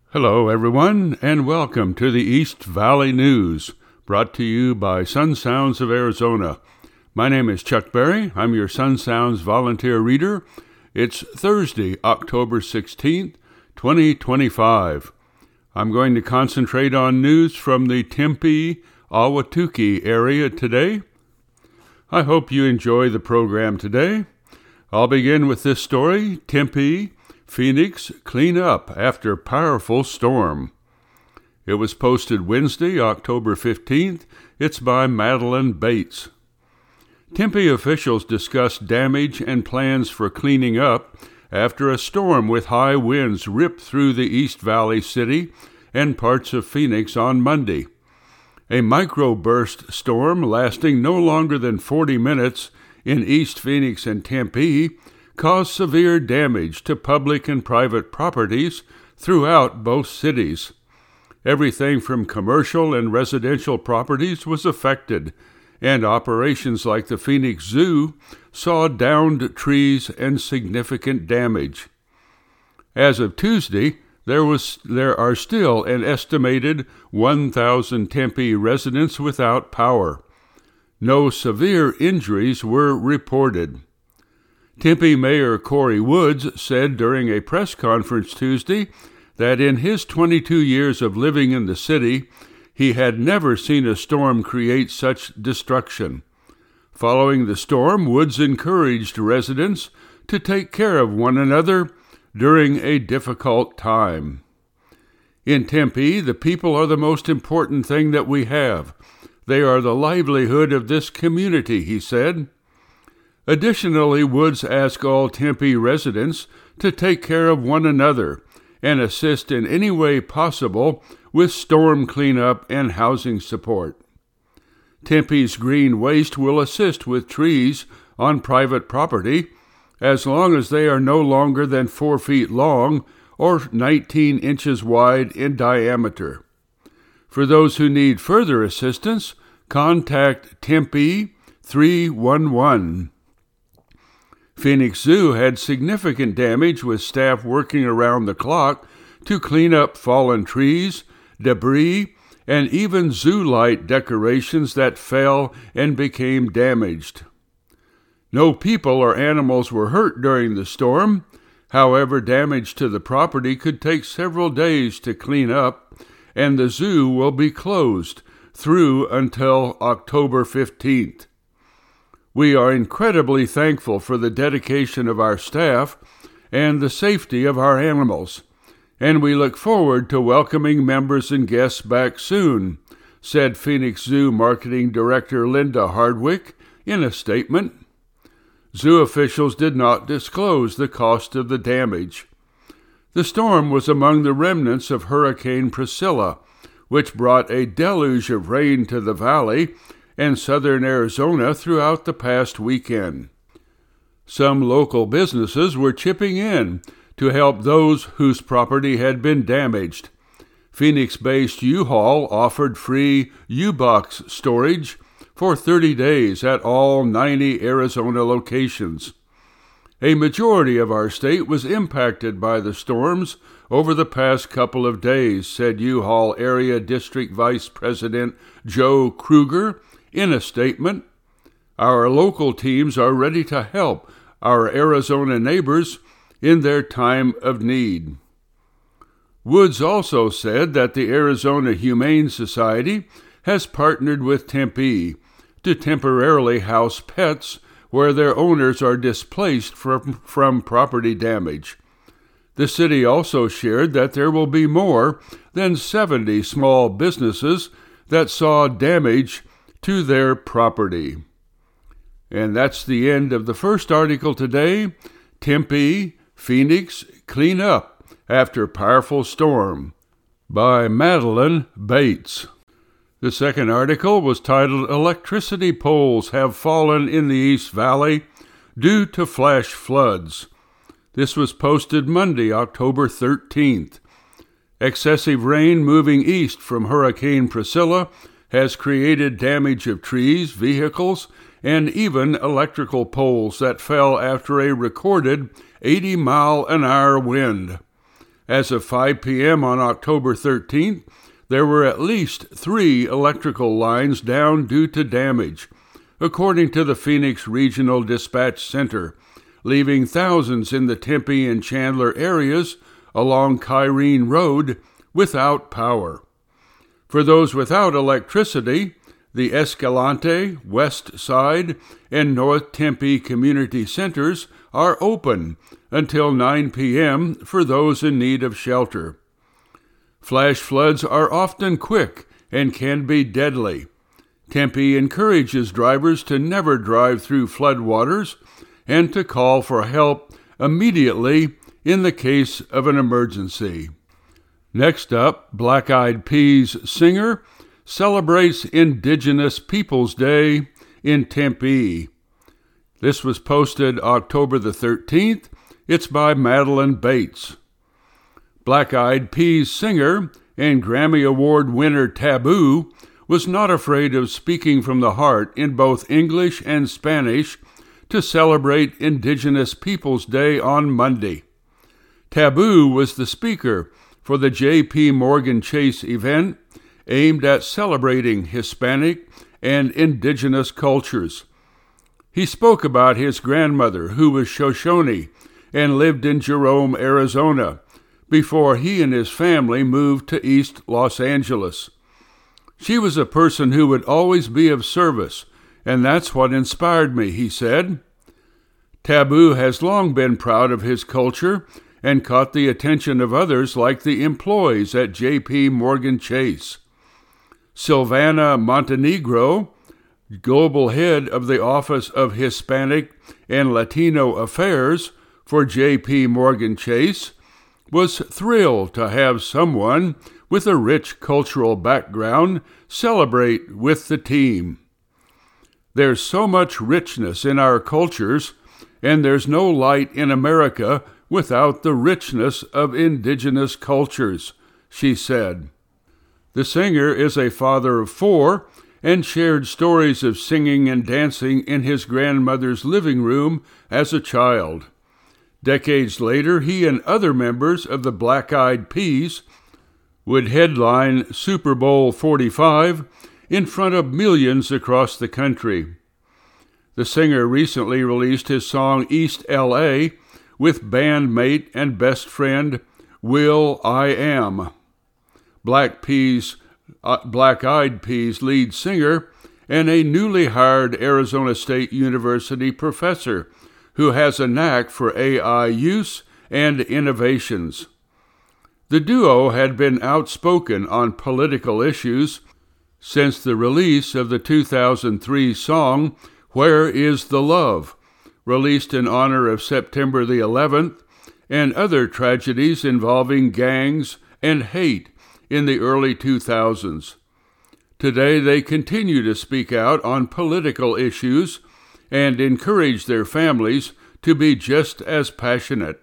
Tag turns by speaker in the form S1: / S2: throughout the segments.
S1: Hello, everyone, and welcome to the East Valley News, brought to you by Sun Sounds of Arizona. My name is Chuck Berry. I'm your Sun Sounds volunteer reader. It's Thursday, October 16th, 2025. I'm going to concentrate on news from the Tempe, Ahwatukee area today. I hope you enjoy the program today. I'll begin with this story: Tempe, Phoenix clean up after powerful storm. It was posted Wednesday, October 15th. It's by Madeline Bates. Tempe officials discussed damage and plans for cleaning up after a storm with high winds ripped through the East Valley City and parts of Phoenix on Monday. A microburst storm lasting no longer than 40 minutes in East Phoenix and Tempe caused severe damage to public and private properties throughout both cities. Everything from commercial and residential properties was affected, and operations like the Phoenix Zoo saw downed trees and significant damage. As of Tuesday, there are still an estimated 1,000 Tempe residents without power. No severe injuries were reported. Tempe Mayor Corey Woods said during a press conference Tuesday that in his 22 years of living in the city, he had never seen a storm create such destruction. Following the storm, Woods encouraged residents to take care of one another during a difficult time. In Tempe, the people are the most important thing that we have. They are the livelihood of this community, he said. Additionally, Woods asked all Tempe residents to take care of one another and assist in any way possible with storm cleanup and housing support. Tempe's Green Waste will assist with trees on private property as long as they are no longer than 4 feet long or 19 inches wide in diameter. For those who need further assistance, contact Tempe 311. Phoenix Zoo had significant damage with staff working around the clock to clean up fallen trees, debris, and even zoo light decorations that fell and became damaged. No people or animals were hurt during the storm. However, damage to the property could take several days to clean up, and the zoo will be closed through until October 15th. We are incredibly thankful for the dedication of our staff and the safety of our animals, and we look forward to welcoming members and guests back soon, said Phoenix Zoo Marketing Director Linda Hardwick in a statement. Zoo officials did not disclose the cost of the damage. The storm was among the remnants of Hurricane Priscilla, which brought a deluge of rain to the valley and southern Arizona throughout the past weekend. Some local businesses were chipping in to help those whose property had been damaged. Phoenix-based U-Haul offered free U-Box storage for 30 days at all 90 Arizona locations. A majority of our state was impacted by the storms over the past couple of days, said U-Haul Area District Vice President Joe Kruger in a statement. Our local teams are ready to help our Arizona neighbors in their time of need. Woods also said that the Arizona Humane Society has partnered with Tempe to temporarily house pets where their owners are displaced from property damage. The city also shared that there will be more than 70 small businesses that saw damage to their property. And that's the end of the first article today. Tempe, Phoenix clean up after powerful storm, by Madeline Bates. The second article was titled Electricity Poles Have Fallen in the East Valley Due to Flash Floods. This was posted Monday, October 13th. Excessive rain moving east from Hurricane Priscilla has created damage of trees, vehicles, and even electrical poles that fell after a recorded 80-mile-an-hour wind. As of 5 p.m. on October 13th, there were at least 3 electrical lines down due to damage, according to the Phoenix Regional Dispatch Center, leaving thousands in the Tempe and Chandler areas along Kyrene Road without power. For those without electricity, the Escalante, West Side, and North Tempe community centers are open until 9 p.m. for those in need of shelter. Flash floods are often quick and can be deadly. Tempe encourages drivers to never drive through floodwaters and to call for help immediately in the case of an emergency. Next up, Black Eyed Peas singer celebrates Indigenous Peoples Day in Tempe. This was posted October the 13th. It's by Madeline Bates. Black Eyed Peas singer and Grammy Award winner Taboo was not afraid of speaking from the heart in both English and Spanish to celebrate Indigenous Peoples Day on Monday. Taboo was the speaker for the J.P. Morgan Chase event aimed at celebrating Hispanic and indigenous cultures. He spoke about his grandmother, who was Shoshone and lived in Jerome, Arizona, before he and his family moved to East Los Angeles. She was a person who would always be of service, and that's what inspired me, he said. Taboo has long been proud of his culture and caught the attention of others like the employees at J.P. Morgan Chase. Silvana Montenegro, global head of the Office of Hispanic and Latino Affairs for J.P. Morgan Chase, was thrilled to have someone with a rich cultural background celebrate with the team. There's so much richness in our cultures, and there's no light in America without the richness of indigenous cultures, she said. The singer is a father of 4 and shared stories of singing and dancing in his grandmother's living room as a child. Decades later, he and other members of the Black Eyed Peas would headline Super Bowl 45 in front of millions across the country. The singer recently released his song East L.A. with bandmate and best friend Will I Am. Black Eyed Peas lead singer and a newly hired Arizona State University professor who has a knack for AI use and innovations. The duo had been outspoken on political issues since the release of the 2003 song Where Is the Love, released in honor of September the 11th and other tragedies involving gangs and hate in the early 2000s. Today they continue to speak out on political issues and encourage their families to be just as passionate.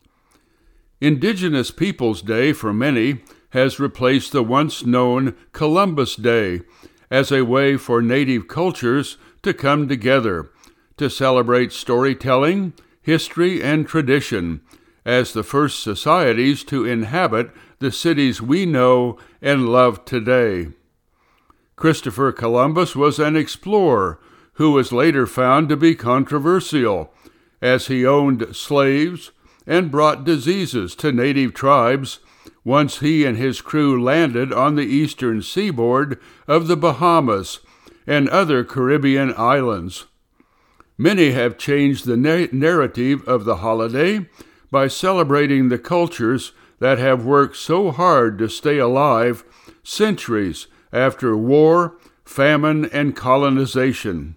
S1: Indigenous Peoples Day, for many, has replaced the once-known Columbus Day as a way for Native cultures to come together to celebrate storytelling, history, and tradition as the first societies to inhabit the cities we know and love today. Christopher Columbus was an explorer who was later found to be controversial, as he owned slaves and brought diseases to native tribes once he and his crew landed on the eastern seaboard of the Bahamas and other Caribbean islands. Many have changed the narrative of the holiday by celebrating the cultures that have worked so hard to stay alive centuries after war, famine, and colonization.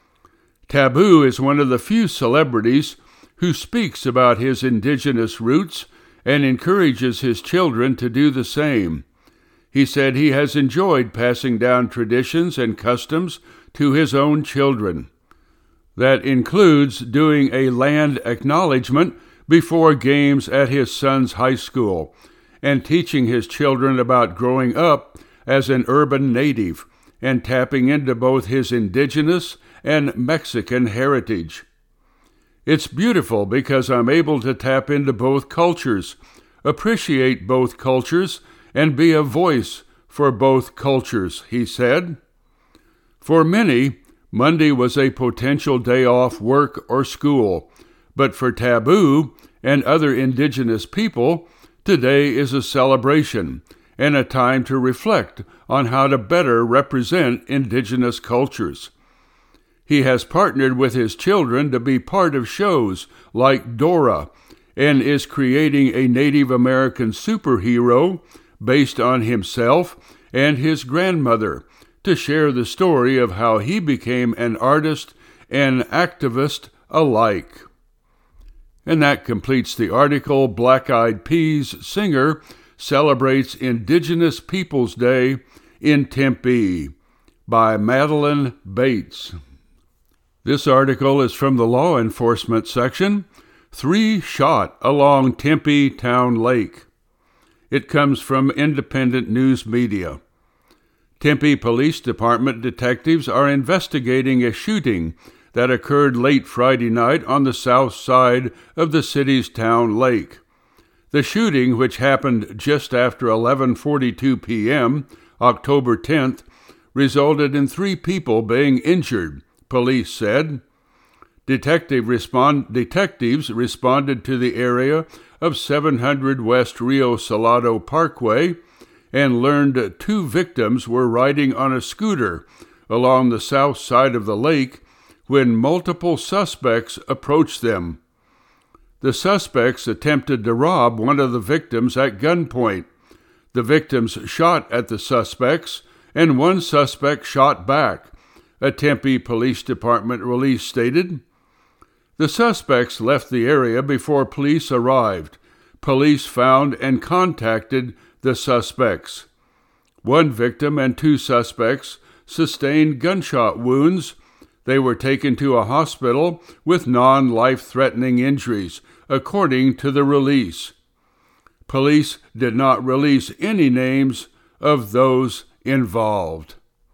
S1: Taboo is one of the few celebrities who speaks about his indigenous roots and encourages his children to do the same. He said he has enjoyed passing down traditions and customs to his own children. That includes doing a land acknowledgement before games at his son's high school and teaching his children about growing up as an urban native and tapping into both his indigenous and Mexican heritage. It's beautiful because I'm able to tap into both cultures, appreciate both cultures, and be a voice for both cultures, he said. For many, Monday was a potential day off work or school, but for Taboo and other indigenous people, today is a celebration and a time to reflect on how to better represent indigenous cultures. He has partnered with his children to be part of shows like Dora and is creating a Native American superhero based on himself and his grandmother to share the story of how he became an artist and activist alike. And that completes the article. Black Eyed Peas singer celebrates Indigenous Peoples Day in Tempe by Madeline Bates. This article is from the law enforcement section. 3 shot along Tempe Town Lake. It comes from independent news media. Tempe Police Department detectives are investigating a shooting that occurred late Friday night on the south side of the city's town lake. The shooting, which happened just after 11:42 p.m., October 10th, resulted in 3 people being injured, police said. Detectives responded to the area of 700 West Rio Salado Parkway and learned 2 victims were riding on a scooter along the south side of the lake when multiple suspects approached them. The suspects attempted to rob one of the victims at gunpoint. The victims shot at the suspects, and one suspect shot back, a Tempe Police Department release stated. The suspects left the area before police arrived. Police found and contacted the suspects. One victim and 2 suspects sustained gunshot wounds. They were taken to a hospital with non-life-threatening injuries, according to the release. Police did not release any names of those involved.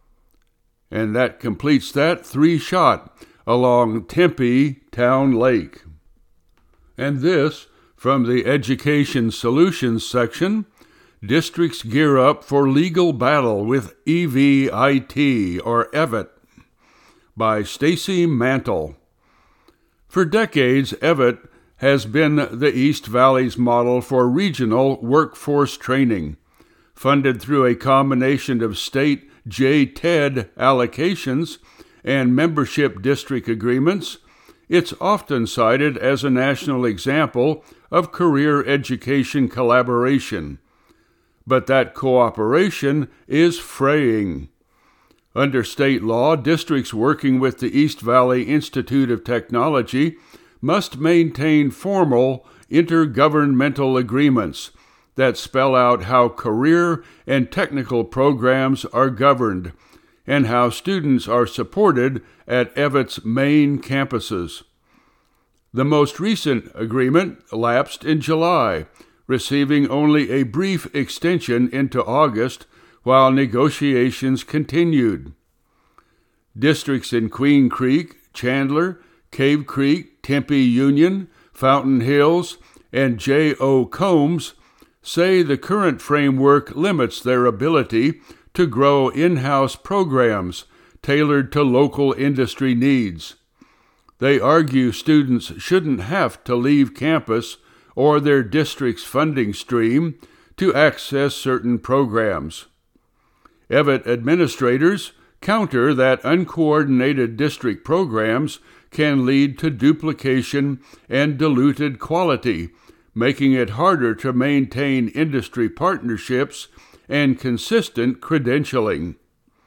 S1: And that completes that 3 shot along Tempe Town Lake. And this, from the Education Solutions section, districts gear up for legal battle with EVIT, or EVIT, by Stacy Mantle. For decades, EVIT has been the East Valley's model for regional workforce training. Funded through a combination of state JTED allocations and membership district agreements, it's often cited as a national example of career education collaboration. But that cooperation is fraying. Under state law, districts working with the East Valley Institute of Technology must maintain formal intergovernmental agreements that spell out how career and technical programs are governed and how students are supported at EVIT's main campuses. The most recent agreement lapsed in July, receiving only a brief extension into August while negotiations continued. Districts in Queen Creek, Chandler, Cave Creek, Tempe Union, Fountain Hills, and J.O. Combs say the current framework limits their ability to grow in-house programs tailored to local industry needs. They argue students shouldn't have to leave campus or their district's funding stream to access certain programs. EVIT administrators counter that uncoordinated district programs can lead to duplication and diluted quality, making it harder to maintain industry partnerships and consistent credentialing.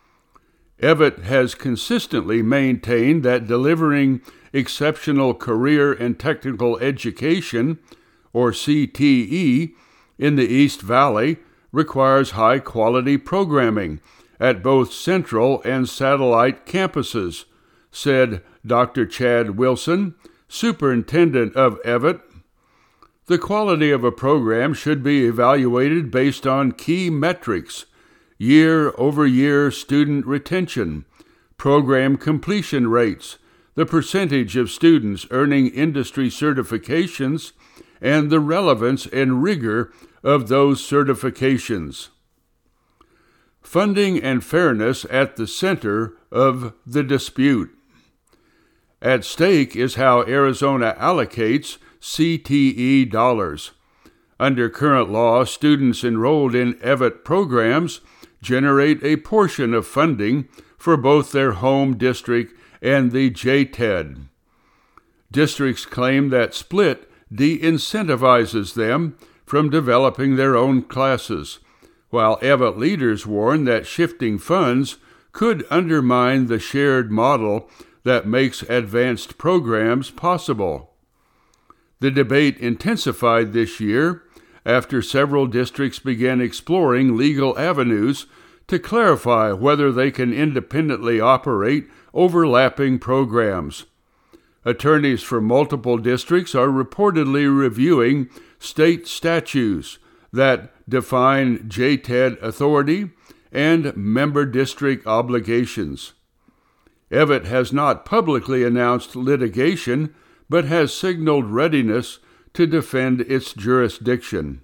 S1: EVIT has consistently maintained that delivering exceptional career and technical education, or CTE, in the East Valley requires high-quality programming at both central and satellite campuses, said Dr. Chad Wilson, superintendent of EVIT. The quality of a program should be evaluated based on key metrics: year-over-year student retention, program completion rates, the percentage of students earning industry certifications, and the relevance and rigor of those certifications. Funding and fairness at the center of the dispute. At stake is how Arizona allocates CTE dollars. Under current law, students enrolled in EVIT programs generate a portion of funding for both their home district and the JTED. Districts claim that split de-incentivizes them from developing their own classes, while EVIT leaders warn that shifting funds could undermine the shared model that makes advanced programs possible. The debate intensified this year after several districts began exploring legal avenues to clarify whether they can independently operate overlapping programs. Attorneys for multiple districts are reportedly reviewing state statutes that define JTED authority and member district obligations. EVIT has not publicly announced litigation, but has signaled readiness to defend its jurisdiction.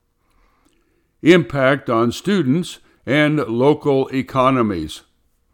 S1: Impact on students and local economies.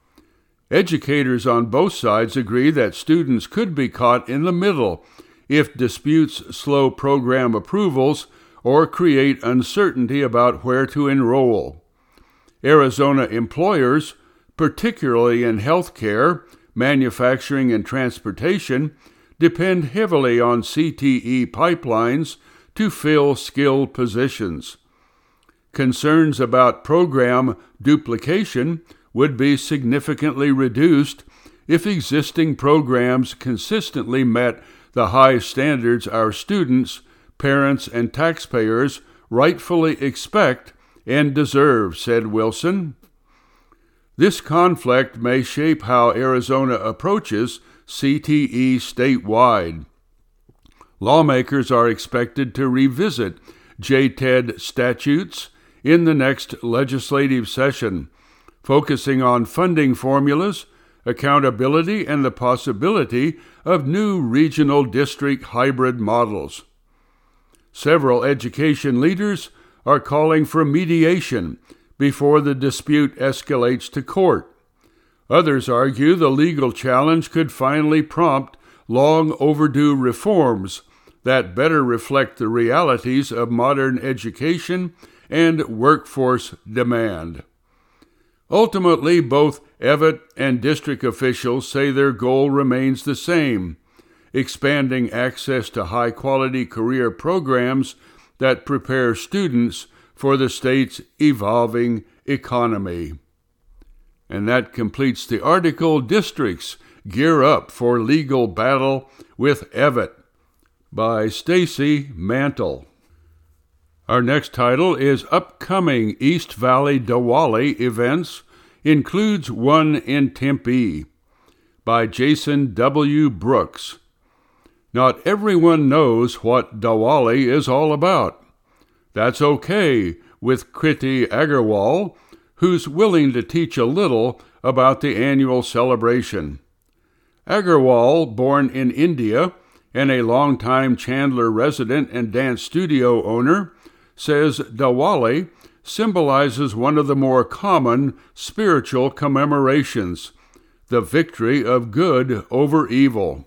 S1: Educators on both sides agree that students could be caught in the middle if disputes slow program approvals or create uncertainty about where to enroll. Arizona employers, particularly in healthcare, manufacturing, and transportation, depend heavily on CTE pipelines to fill skilled positions. Concerns about program duplication would be significantly reduced if existing programs consistently met the high standards our students, parents, and taxpayers rightfully expect and deserve, said Wilson. This conflict may shape how Arizona approaches CTE statewide. Lawmakers are expected to revisit JTED statutes in the next legislative session, focusing on funding formulas, accountability, and the possibility of new regional district hybrid models. Several education leaders are calling for mediation before the dispute escalates to court. Others argue the legal challenge could finally prompt long overdue reforms that better reflect the realities of modern education and workforce demand. Ultimately, both EVIT and district officials say their goal remains the same: expanding access to high-quality career programs that prepare students for the state's evolving economy. And that completes the article, Districts Gear Up for Legal Battle with EVIT, by Stacy Mantle. Our next title is Upcoming East Valley Diwali Events Includes One in Tempe, by Jason W. Brooks. Not everyone knows what Diwali is all about. That's okay with Kriti Agarwal, who's willing to teach a little about the annual celebration. Agarwal, born in India and a longtime Chandler resident and dance studio owner, says Diwali symbolizes one of the more common spiritual commemorations, the victory of good over evil.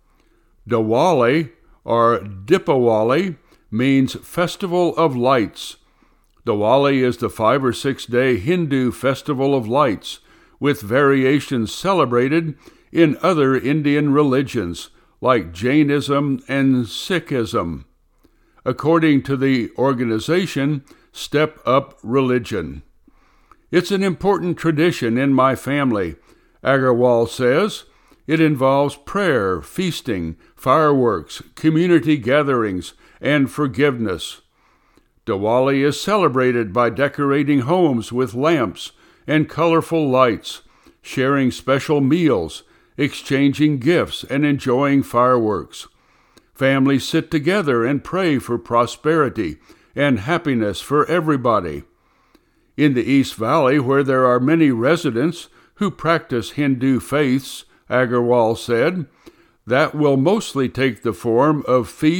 S1: Diwali, or Dipawali, means Festival of Lights. Diwali is the 5 or 6 day Hindu festival of lights, with variations celebrated in other Indian religions, like Jainism and Sikhism. According to the organization Step Up Religion. It's an important tradition in my family, Agarwal says. It involves prayer, feasting, fireworks, community gatherings, and forgiveness. Diwali is celebrated by decorating homes with lamps and colorful lights, sharing special meals, exchanging gifts, and enjoying fireworks. Families sit together and pray for prosperity and happiness for everybody. In the East Valley, where there are many residents who practice Hindu faiths, Agarwal said, that will mostly take the form of feasts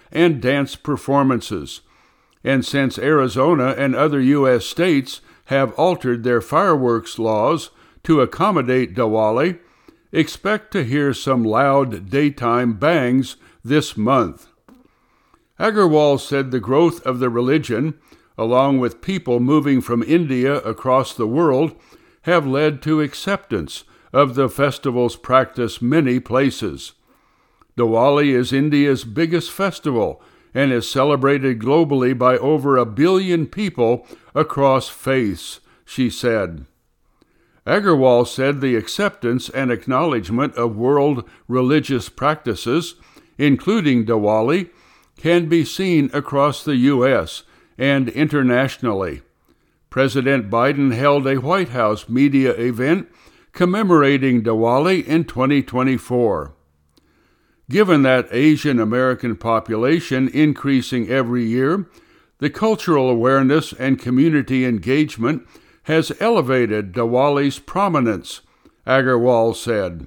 S1: and dance performances. And since Arizona and other U.S. states have altered their fireworks laws to accommodate Diwali, expect to hear some loud daytime bangs this month. Agarwal said the growth of the religion, along with people moving from India across the world, have led to acceptance of the festival's practice many places. Diwali is India's biggest festival and is celebrated globally by over 1 billion people across faiths, she said. Agarwal said the acceptance and acknowledgement of world religious practices, including Diwali, can be seen across the U.S. and internationally. President Biden held a White House media event commemorating Diwali in 2024. Given that Asian American population increasing every year, the cultural awareness and community engagement has elevated Diwali's prominence, Agarwal said.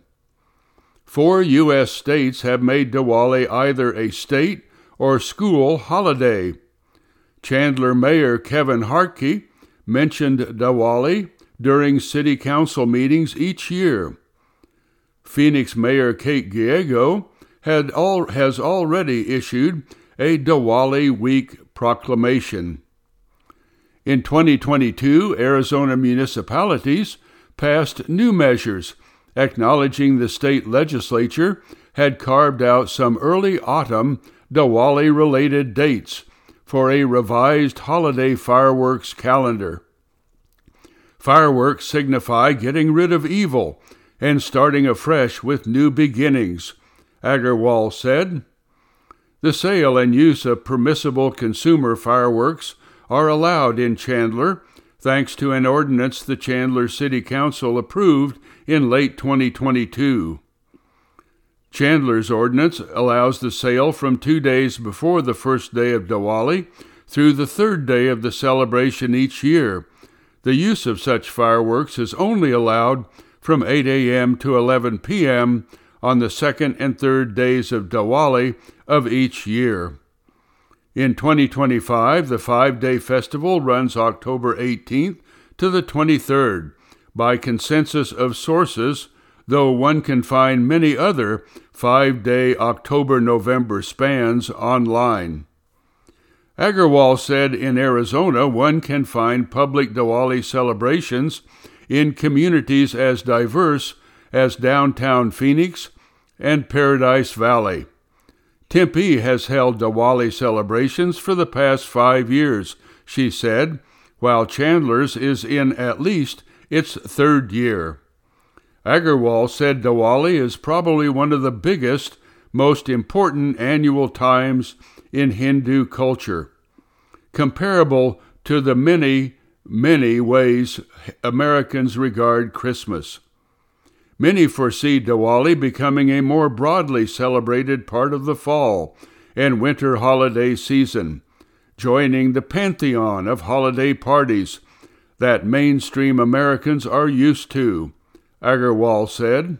S1: 4 U.S. states have made Diwali either a state or school holiday. Chandler Mayor Kevin Hartke mentioned Diwali during city council meetings each year. Phoenix Mayor Kate Gallego has already issued a Diwali Week proclamation. In 2022, Arizona municipalities passed new measures acknowledging the state legislature had carved out some early autumn Diwali-related dates for a revised holiday fireworks calendar. Fireworks signify getting rid of evil and starting afresh with new beginnings, Agarwal said. The sale and use of permissible consumer fireworks are allowed in Chandler, thanks to an ordinance the Chandler City Council approved in late 2022. Chandler's ordinance allows the sale from 2 days before the first day of Diwali through the 3rd day of the celebration each year. The use of such fireworks is only allowed from 8 a.m. to 11 p.m. on the 2nd and 3rd days of Diwali of each year. In 2025, the 5-day festival runs October 18th to the 23rd by consensus of sources, though one can find many other 5-day October-November spans online. Agarwal said in Arizona one can find public Diwali celebrations in communities as diverse as downtown Phoenix and Paradise Valley. Tempe has held Diwali celebrations for the past 5 years, she said, while Chandler's is in at least its 3rd year. Agarwal said Diwali is probably one of the biggest, most important annual times in Hindu culture, comparable to the many, many ways Americans regard Christmas. Many foresee Diwali becoming a more broadly celebrated part of the fall and winter holiday season, joining the pantheon of holiday parties that mainstream Americans are used to, Agarwal said.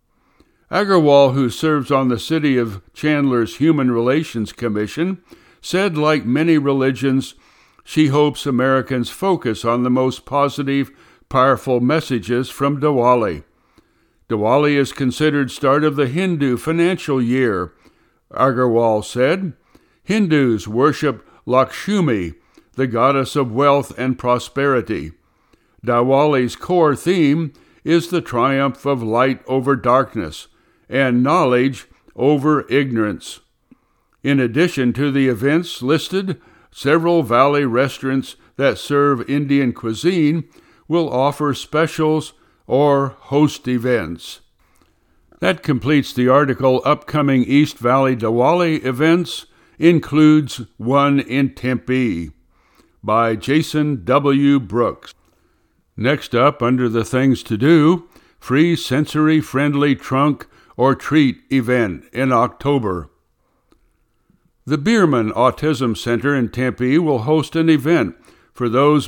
S1: Agarwal, who serves on the City of Chandler's Human Relations Commission, said like many religions, she hopes Americans focus on the most positive, powerful messages from Diwali. Diwali is considered start of the Hindu financial year, Agarwal said. Hindus worship Lakshmi, the goddess of wealth and prosperity. Diwali's core theme is the triumph of light over darkness and knowledge over ignorance. In addition to the events listed, several Valley restaurants that serve Indian cuisine will offer specials or host events. That completes the article. Upcoming East Valley Diwali events includes one in Tempe by Jason W. Brooks. Next up, under the things to do, free sensory-friendly trunk or treat event in October. The Bierman Autism Center in Tempe will host an event for those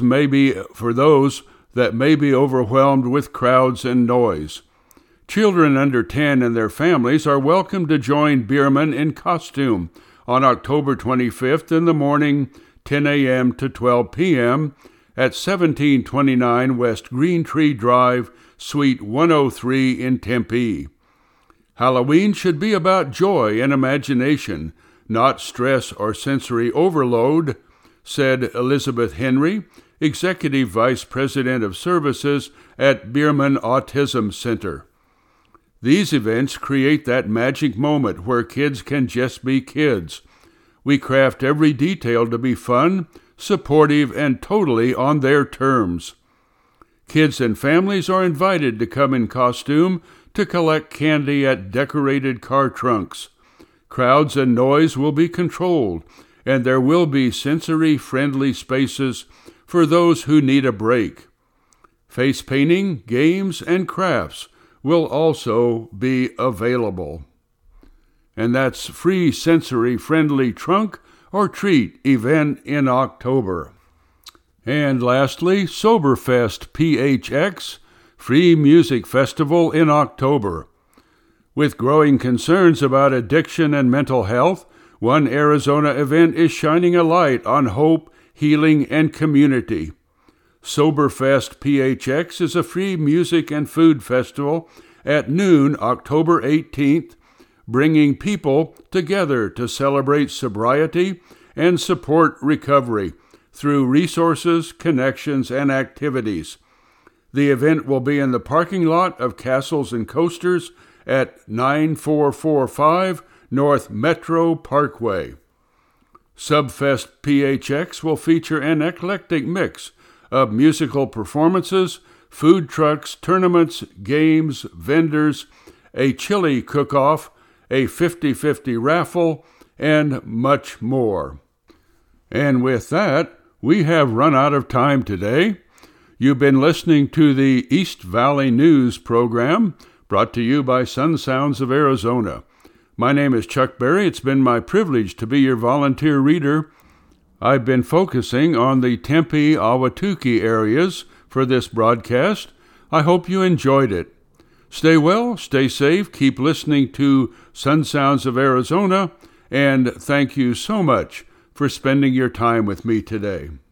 S1: that may be overwhelmed with crowds and noise. Children under 10 and their families are welcome to join Bierman in costume on October 25th in the morning, 10 a.m. to 12 p.m. at 1729 West Green Tree Drive, Suite 103 in Tempe. Halloween should be about joy and imagination, not stress or sensory overload, said Elizabeth Henry, Executive Vice President of Services at Bierman Autism Center. These events create that magic moment where kids can just be kids. We craft every detail to be fun, supportive, and totally on their terms. Kids and families are invited to come in costume to collect candy at decorated car trunks. Crowds and noise will be controlled, and there will be sensory-friendly spaces for those who need a break. Face painting, games, and crafts will also be available. And that's free sensory-friendly trunk or treat event in October. And lastly, Soberfest PHX, free music festival in October. With growing concerns about addiction and mental health, one Arizona event is shining a light on hope, healing, and community. Soberfest PHX is a free music and food festival at noon October 18th, bringing people together to celebrate sobriety and support recovery through resources, connections, and activities. The event will be in the parking lot of Castles and Coasters at 9445 North Metro Parkway. Subfest PHX will feature an eclectic mix of musical performances, food trucks, tournaments, games, vendors, a chili cook-off, a 50-50 raffle, and much more. And with that, we have run out of time today. You've been listening to the East Valley News program, brought to you by Sun Sounds of Arizona. My name is Chuck Berry. It's been my privilege to be your volunteer reader. I've been focusing on the Tempe, Ahwatukee areas for this broadcast. I hope you enjoyed it. Stay well, stay safe, keep listening to Sun Sounds of Arizona, and thank you so much for spending your time with me today.